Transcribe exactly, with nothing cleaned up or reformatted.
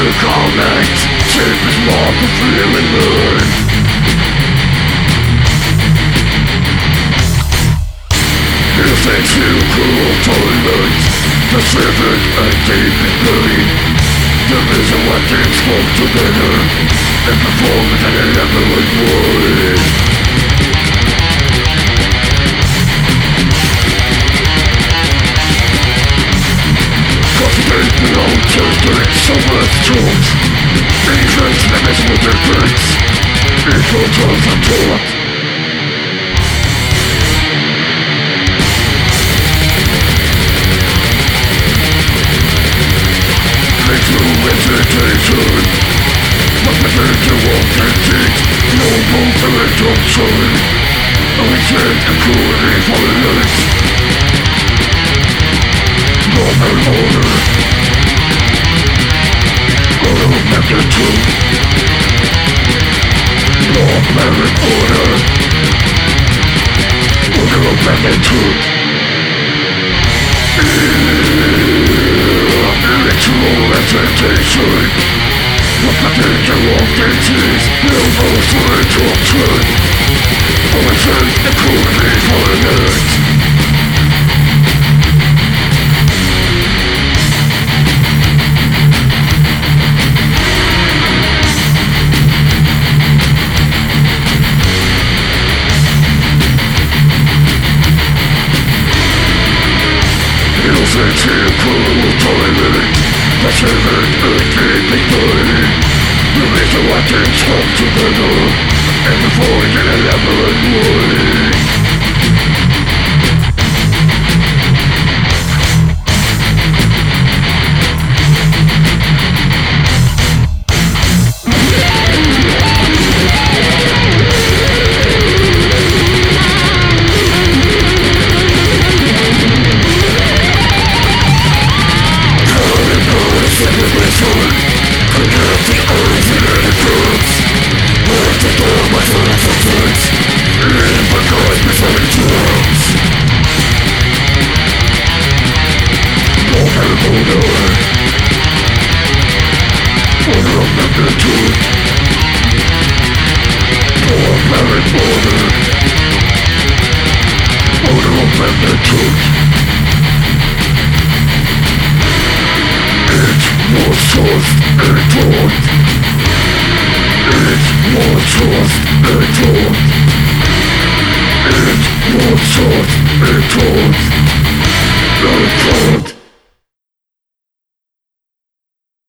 comment, shape is mark of feeling learn. If they feel cruel tolerance, Pacific and deep in pain, there is a weapon spoke together and perform an irreverent word. Confident below children, so much truth. Defense limits with defense. Equal truth and truth. Hesitation, but the danger won't exist. No movement of soul, no intent and cruelty for the light. Normal order, order of magnitude. Normal order, order of magnitude. Ritual hesitation, what the danger of disease, no more threat of truth. Poison and cruelty for the earth. Innocent cruel tolerant, Pacific and deep in pain. Release the weapons come together and avoid an elaborate way. It was just a thought.